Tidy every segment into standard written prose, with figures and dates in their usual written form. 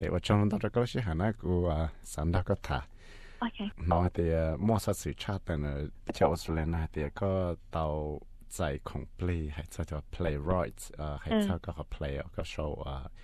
我trong đó có些很那个三大个塔， Okay. 那的莫萨水差的呢，就澳大利亚的个到在 complete 还叫 playwright 还叫个 play 个 show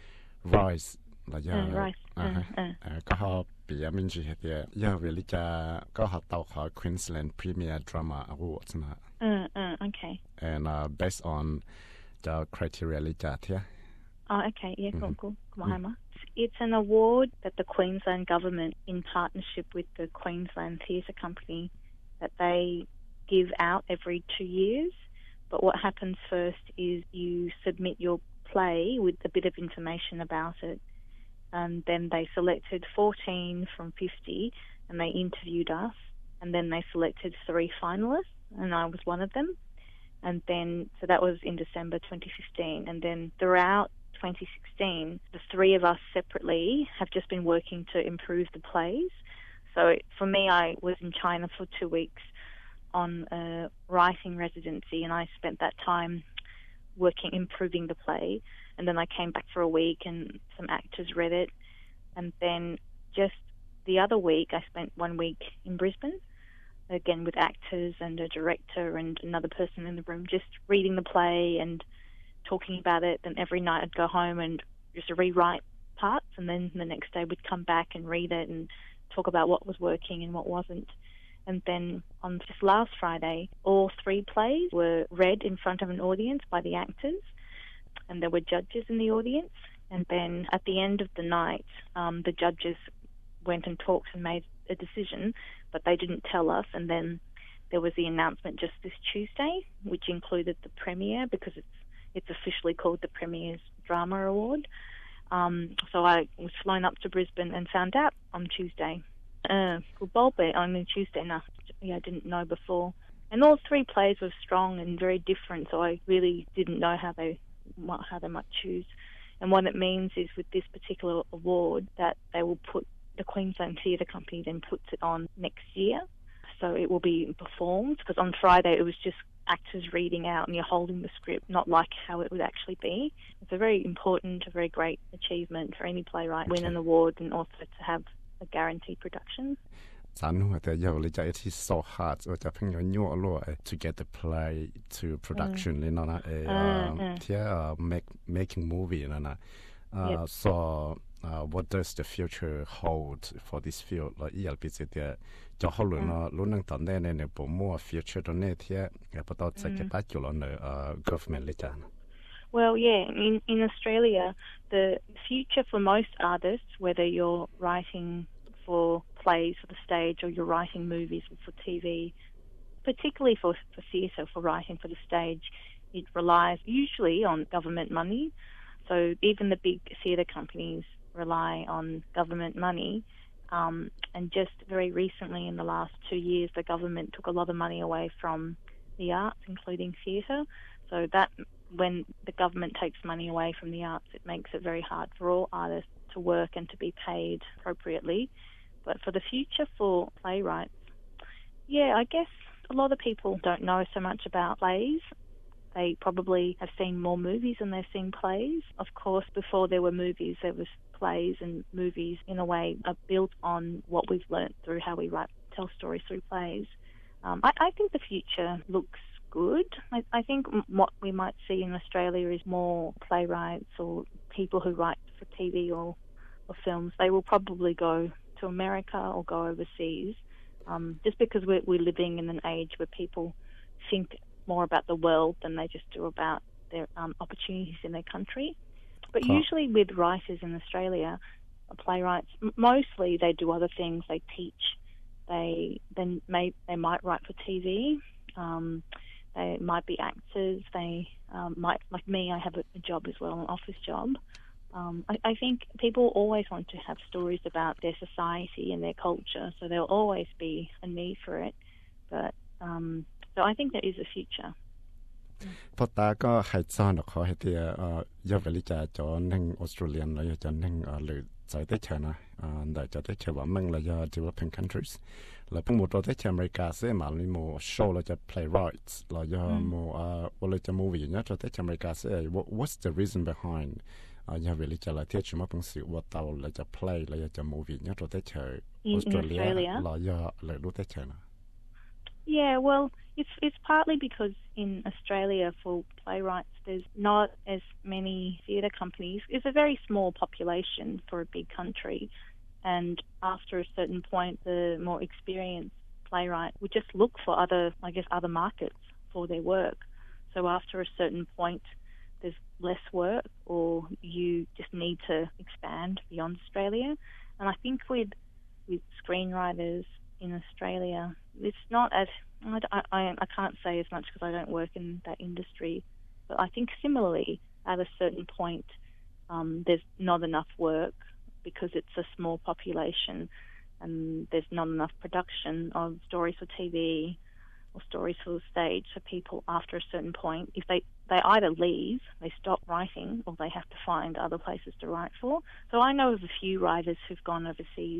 rise 那就ก็เขาปีมินจีเดียยาเวลิจาก็เขาเต่าเขา Queensland Premier Drama Awards นะ Okay. and based on the criteria ลิจาเทีย Oh, okay. Yeah, cool. It's an award that the Queensland government, in partnership with the Queensland Theatre Company, that they give out every 2 years. But what happens first is you submit your play with a bit of information about it. And then they selected 14 from 50 and they interviewed us. And then they selected 3 finalists and I was one of them. And then, so that was in December 2015. And then throughout 2016, the 3 of us separately have just been working to improve the plays. So for me, I was in China for 2 weeks on a writing residency and I spent that time working, improving the play. And then I came back for a week and some actors read it. And then just the other week, I spent 1 week in Brisbane, again with actors and a director and another person in the room, just reading the play and talking about it. Then every night I'd go home and just rewrite parts. And then the next day we'd come back and read it and talk about what was working and what wasn't. And then on just last Friday, all 3 plays were read in front of an audience by the actors. And there were judges in the audience. And then at the end of the night, the judges went and talked and made a decision, but they didn't tell us. And then there was the announcement just this Tuesday, which included the premiere because it's officially called the Premier's Drama Award. So I was flown up to Brisbane and found out on Tuesday. On Tuesday night. Yeah, I didn't know before. And all 3 plays were strong and very different, so I really didn't know how they might choose. And what it means is with this particular award that they will put, the Queensland Theatre Company then puts it on next year. So it will be performed, because on Friday it was just actors reading out and you're holding the script, not like how it would actually be. It's a very important, a very great achievement for any playwright to win an award and also to have a guaranteed production. สานุแต่ยาวเลยจะที่ so hard จะเพิ่งยั่วรั่ว to get the play to production เลยนะที่ making movie นะ so what does the future hold for this field แล้วอีกอย่างเป็นที่จะเขาลุ้นลุ้นตั้งตอนนี้เนี่ยผมว่า future ตอนนี้ที่พอต่อจากจะตั้งอยู่แล้วเนี่ย government เลยจ้ะ Well, yeah, in Australia, the future for most artists, whether you're writing for plays for the stage or you're writing movies for TV, particularly for theatre, for writing for the stage, it relies usually on government money. So even the big theatre companies rely on government money. And just very recently in the last 2 years, the government took a lot of money away from the arts, including theatre. So that when the government takes money away from the arts, it makes it very hard for all artists to work and to be paid appropriately. But for the future for playwrights, yeah, I guess a lot of people don't know so much about plays. They probably have seen more movies than they've seen plays. Of course, before there were movies, there was plays, and movies in a way are built on what we've learnt through how we tell stories through plays. I think the future looks good. I think what we might see in Australia is more playwrights or people who write for TV or films. They will probably go to America or go overseas, just because we're living in an age where people think more about the world than they just do about their opportunities in their country. But usually with writers in Australia, playwrights, mostly they do other things. They teach. They might write for TV. They might be actors. They might, like me, I have a job as well, an office job. I think people always want to have stories about their society and their culture, so there'll always be a need for it. But so I think there is a future. พอตาก็ให้ซ่อนขอให้ที่ยาเวลิจาจอนนึงออสเตรเลียนแล้วจะนึงหรือใจได้เชนะแต่จะได้เชว่ามึงแล้วจะ developing countries แล้วพวกหมดเราได้เชอเมริกาเสียมาเลยโม show เราจะ playwrights เราจะโมเราจะ movie เนี่ยเราได้เชอเมริกาเสีย what's the reason behind อย่าเวลิจะละเที่ยวชิมเป็นสิว่าเตาเราจะ play เราจะ movie เนี่ยเราได้เจอ in Australia เราอย่าเลยรู้ได้เจอนะ Yeah, well, it's partly because in Australia for playwrights there's not as many theatre companies. It's a very small population for a big country, and after a certain point the more experienced playwright would just look for other markets for their work. So after a certain point there's less work or you just need to expand beyond Australia. And I think with screenwriters in Australia, it's not as I can't say as much because I don't work in that industry, but I think similarly at a certain point there's not enough work because it's a small population and there's not enough production of stories for TV or stories for the stage. So people after a certain point, if they either leave, they stop writing, or they have to find other places to write for. So I know of a few writers who've gone overseas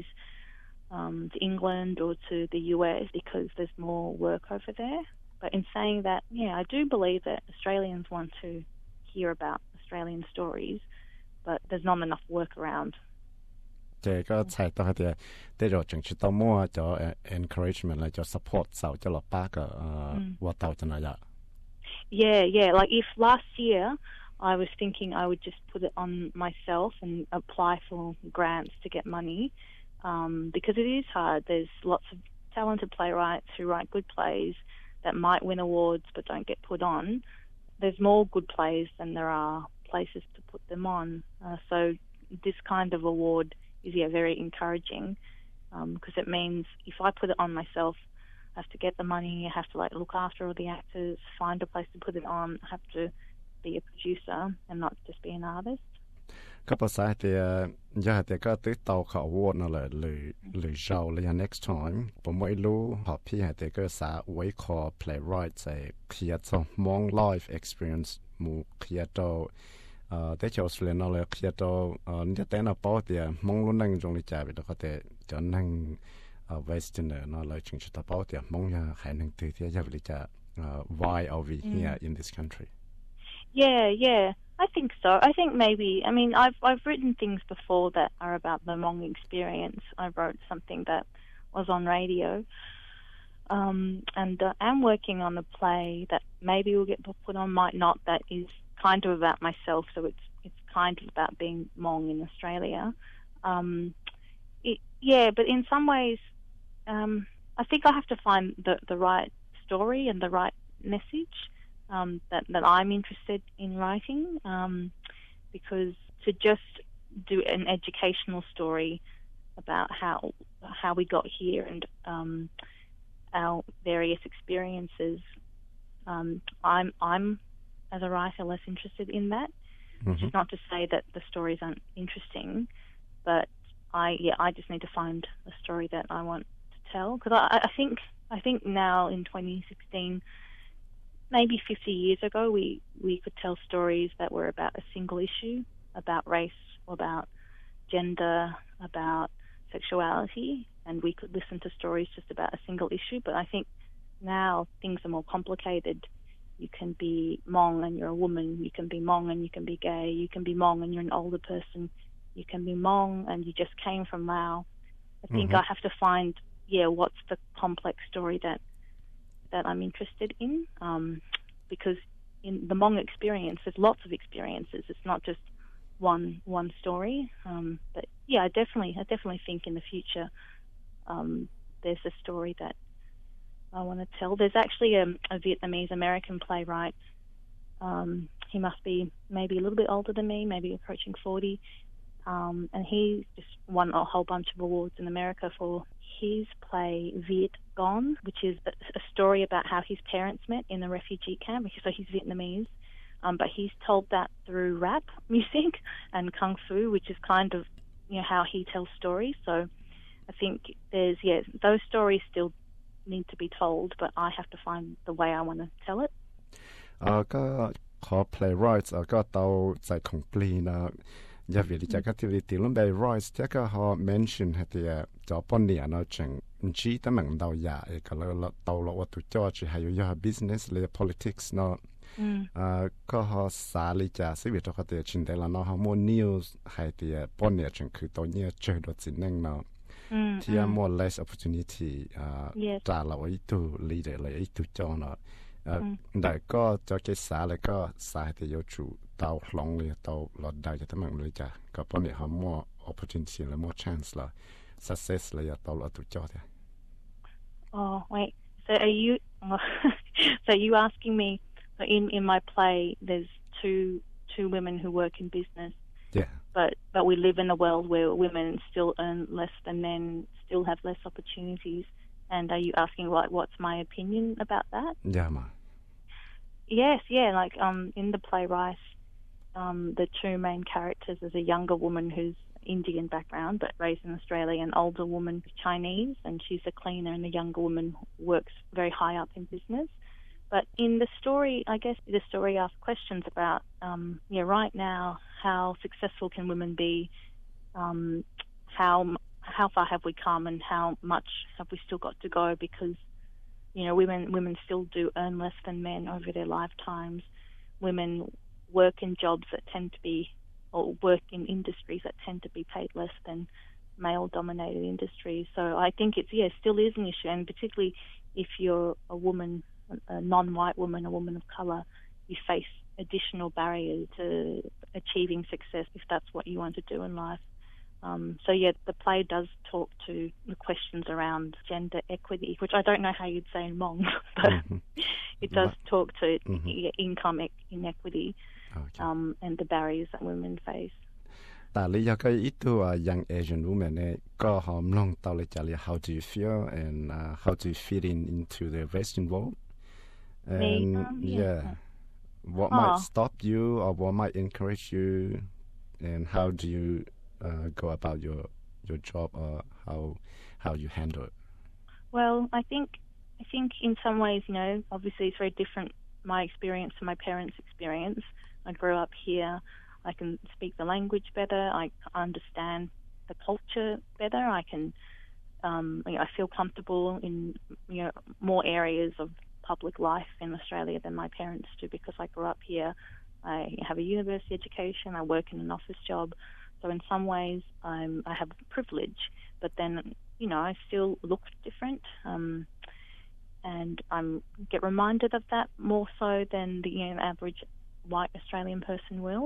to England or to the US because there's more work over there. But in saying that, yeah, I do believe that Australians want to hear about Australian stories, but there's not enough work around. 这个才到的，对着正式到末就 encouragement 来就 support 手就落八个我到就那样。 Yeah. Like if last year I was thinking I would just put it on myself and apply for grants to get money, because it is hard. There's lots of talented playwrights who write good plays that might win awards but don't get put on. There's more good plays than there are places to put them on. So this kind of award is very encouraging, because it means if I put it on myself, I have to get the money, I have to look after all the actors, find a place to put it on, I have to be a producer and not just be an artist. ก็ภาษาเดียยาเดียก็ติดต่อเขาวอดนั่นแหละหรือเราเลย next time ผมไม่รู้พอพี่เดียก็สาไว้ขอ playwright ใส่เคลียร์จะมอง life experience มูเคลียร์ตัวแต่ชาวสวีเดนนั่นแหละเคลียร์ตัวนี่แต่น่ะป้อเดียมองลุ้นนั่งตรงนี้จ่ายไปแล้วก็แต่จะนั่งWesterner นั่นแหละจึงจะป้อเดียมองยาใครนั่งตื่นที่จะวิจารณ์ why are we here in this country? Yeah, I think so. I think maybe, I mean, I've written things before that are about the Hmong experience. I wrote something that was on radio, and I'm working on a play that maybe will get put on, might not. That is kind of about myself, so it's kind of about being Hmong in Australia. But in some ways, I think I have to find the right story and the right message that I'm interested in writing, because to just do an educational story about how we got here and our various experiences, I'm as a writer less interested in that. Which is not to say that the stories aren't interesting, but I just need to find a story that I want to tell, because I think now in 2016, maybe 50 years ago, we could tell stories that were about a single issue, about race, about gender, about sexuality, and we could listen to stories just about a single issue. But I think now things are more complicated. You can be Hmong and you're a woman. You can be Hmong and you can be gay. You can be Hmong and you're an older person. You can be Hmong and you just came from Laos. I think I have to find, what's the complex story that I'm interested in, because in the Hmong experience, there's lots of experiences. It's not just one story. But yeah, I definitely think in the future there's a story that I want to tell. There's actually a Vietnamese American playwright. He must be maybe a little bit older than me, maybe approaching 40. And he just won a whole bunch of awards in America for his play Viet Gone, which is a story about how his parents met in a refugee camp. So he's Vietnamese, but he's told that through rap music and kung fu, which is kind of how he tells stories. So I think there's those stories still need to be told, but I have to find the way I want to tell it. ก็ขอ playwrights ก็เตาใจของปลีนะอย่าวิจารณ์ก็ที่ติลุ่ม playwrights ที่ก็เขา mention ให้ที่จอปนเนี่ยนะจังจี้ตั้งแต่เดาอย่าก็เลยเตาเราว่าตัวจอดจะให้อยู่ business เลย politics เนาะก็ฮอสาลิจาสิวิตเขาเตียชินเดลเนาะฮอโมนิวส์ให้เตียป้อนเนี่ยจึงคือตัวเนี่ยเจอดสินึงเนาะที่ more less opportunity จ่าเราไอ้ตัว leader เลยไอ้ตัวจอเนาะแต่ก็จะเกษาแล้วก็สายเตียจูเตาหลงเลยเตาหลอดได้จะทำมันเลยจ้ะก็ป้อนเนี่ยฮอ more opportunity และ more chance ละ success เลยเตาหลอดตัวจอเตีย Oh, wait. So are you so you asking me, so in my play there's two women who work in business. Yeah. But we live in a world where women still earn less than men, still have less opportunities. And are you asking what's my opinion about that? Yeah, ma. Yes, yeah, like in the play Rice, the two main characters is a younger woman who's Indian background but raised in Australia, an older woman Chinese, and she's a cleaner, and the younger woman works very high up in business. But in the story, I guess the story asks questions about right now, how successful can women be, how far have we come, and how much have we still got to go, because women still do earn less than men over their lifetimes. Women work in jobs that tend to be, or work in industries that tend to be paid less than male-dominated industries. So I think still is an issue, and particularly if you're a woman, a non-white woman, a woman of colour, you face additional barriers to achieving success if that's what you want to do in life. The play does talk to the questions around gender equity, which I don't know how you'd say in Hmong, but it does talk to income inequity and the barriers that women face. แต่ลิยาก็อีตัว young Asian woman เนี่ยก็หอมลองตอเลยจะเรีย how do you feel and how do you fit into the Western world and what might stop you or what might encourage you and how do you go about your job or how you handle it? Well, I think in some ways, obviously it's very different, my experience to my parents' experience. I grew up here. I can speak the language better. I understand the culture better. I can, I feel comfortable in, more areas of public life in Australia than my parents do because I grew up here. I have a university education. I work in an office job. So in some ways, I have privilege, but then, I still look different. And I get reminded of that more so than the average white Australian person will.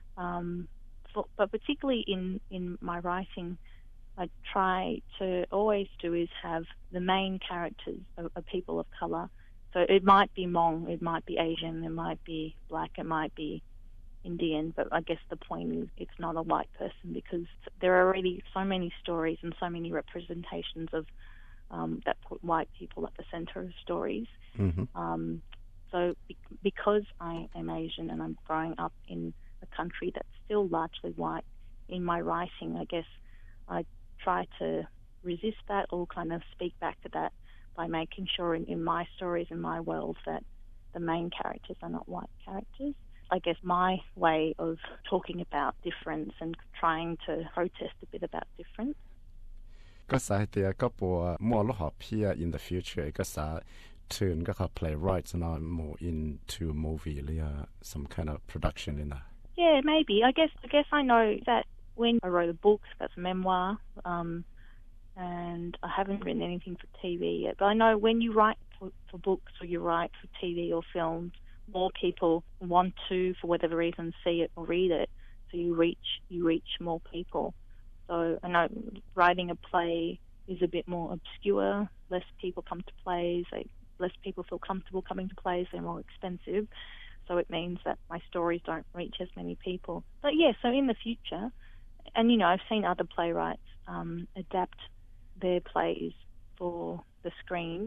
But particularly in my writing, I try to always do is have the main characters are people of colour. So it might be Hmong, it might be Asian, it might be black, it might be Indian, but I guess the point is it's not a white person because there are already so many stories and so many representations of that put white people at the centre of stories. So because I am Asian and I'm growing up in a country that's still largely white, in my writing, I guess I try to resist that or kind of speak back to that by making sure in my stories, in my world, that the main characters are not white characters. I guess my way of talking about difference and trying to protest a bit about difference. ก็สายเตียก็ปัวมัวลหอบเพีย in the future ก็สา turn ก็เขา playwrights not more into movie หรือ some kind of production in that. Yeah, maybe. I guess I know that when I wrote a book, that's a memoir, and I haven't written anything for TV yet. But I know when you write for books or you write for TV or films, more people want to, for whatever reason, see it or read it. So you reach more people. So I know writing a play is a bit more obscure. Less people come to plays. Less people feel comfortable coming to plays. They're more expensive. So it means that my stories don't reach as many people. But so in the future, and I've seen other playwrights adapt their plays for the screen.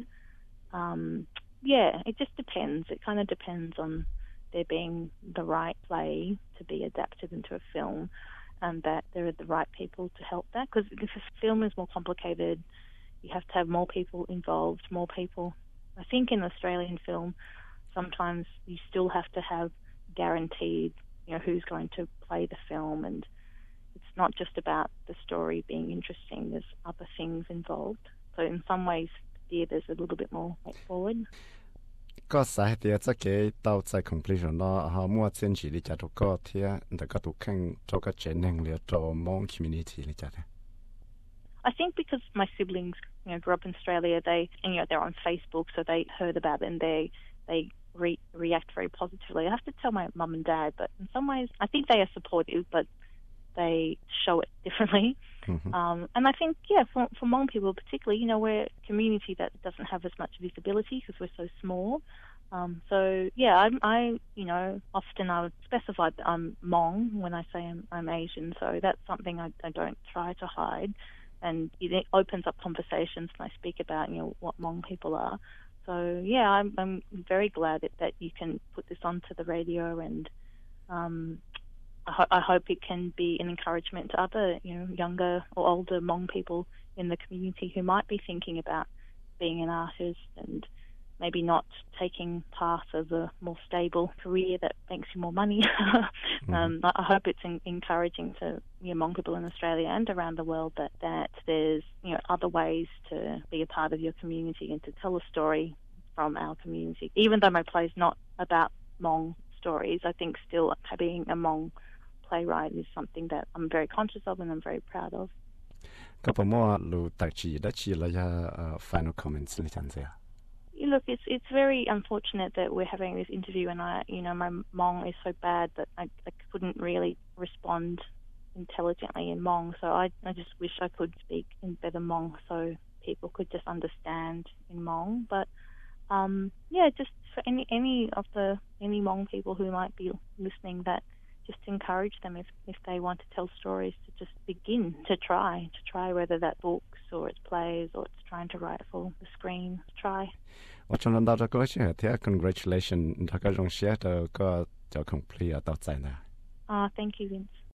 It just depends. It kind of depends on there being the right play to be adapted into a film and that there are the right people to help that. Because if a film is more complicated, you have to have more people involved, more people. I think in Australian film, sometimes you still have to have guaranteed, who's going to play the film, and it's not just about the story being interesting. There's other things involved. So in some ways, theatre's a little bit more straightforward. ก็สาเหตุจะเกี่ยวต่อใจ conclusion เนาะฮะมั่วเส้นจีลิจ่าทุกก็เทียแต่ก็ทุกขั้นทุกก็เจนหนึ่งเรียกตัวมอง community ลิจ่าเนี่ย I think because my siblings, grew up in Australia, they're on Facebook, so they heard about it and they react very positively. I have to tell my mum and dad, but in some ways, I think they are supportive, but they show it differently. Mm-hmm. And I think, for Hmong people particularly, we're a community that doesn't have as much visibility because we're so small. I often I would specify that I'm Hmong when I say I'm Asian, so that's something I don't try to hide. And it opens up conversations when I speak about, what Hmong people are. So, I'm very glad that you can put this onto the radio, and I hope it can be an encouragement to other, younger or older Hmong people in the community who might be thinking about being an artist and maybe not taking path of a more stable career that makes you more money. I hope it's encouraging to Hmong people in Australia and around the world that there's other ways to be a part of your community and to tell a story from our community. Even though my play is not about Hmong stories, I think still being a Hmong playwright is something that I'm very conscious of and I'm very proud of. ก็ผมว่ารู้ตักจีได้จีแล้วจะ final comments ในจันเซีย Look, it's very unfortunate that we're having this interview, and my Hmong is so bad that I couldn't really respond intelligently in Hmong. So I just wish I could speak in better Hmong so people could just understand in Hmong. But just for any Hmong people who might be listening, that just encourage them if they want to tell stories to just begin to try whether that's books or it's plays or it's trying to write for the screen. Try. 我从那到这个些，听 congratulation，他个种写的个叫 complete 到在哪？ Thank you, Vince.